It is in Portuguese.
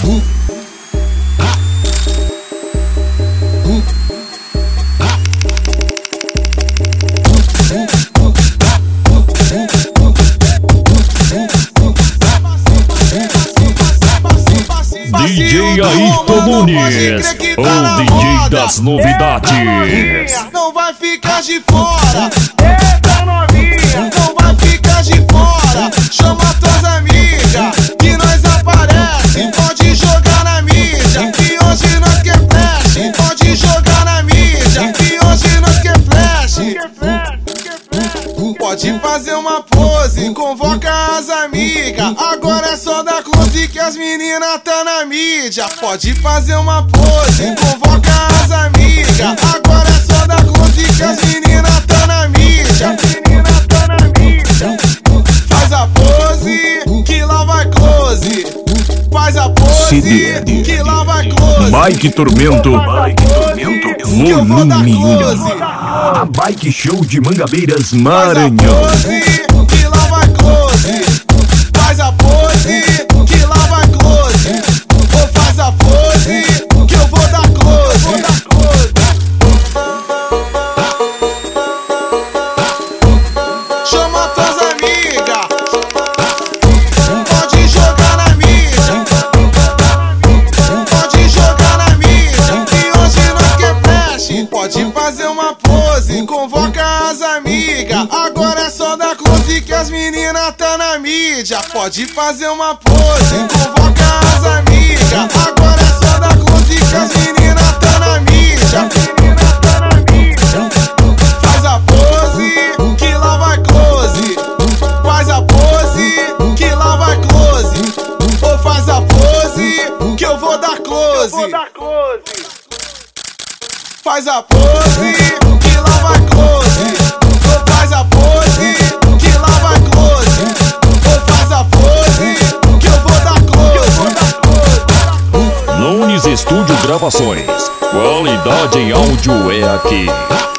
DJ Ayrton Nunes, o DJ das novidades. Não vai ficar de fora, eita novinha, não vai ficar de fora. Chama tuas amigas, que nós aparece. Pode jogar na mídia, que hoje nós quer flash. Pode jogar na mídia, que hoje nós quer flash. Pode fazer uma pose, convoca as amigas. Agora é só dar close que as meninas tá na mídia. Pode fazer uma pose, convoca as amigas. Agora é só dar close que as meninas tá na mídia. Faz a pose, que lá vai close. Faz a pose, que lá vai close. Mike Tormento, volume 1. A Bike Show de Mangabeiras, Maranhão. Que lá vai close. Faz a pose, que lá vai close. Ou faz a pose, que eu vou dar close. Chama tuas amigas, pode jogar na mídia. Pode jogar na mídia, que hoje nós quer flash. Pode fazer uma pose, convoca as amigas. Agora é só dar close que as meninas tá na mídia. Pode fazer uma pose, convoca as amigas. Agora é só dar close que as meninas tá na mídia. Faz a pose, que lá vai close. Faz a pose, que lá vai close. Ou faz a pose, que eu vou dar close. Faz a pose, que lá vai close. Ou faz a pose, que lá vai close. Ou faz a pose, que eu vou dar close. Nunes Estúdio Gravações. Qualidade em áudio é aqui.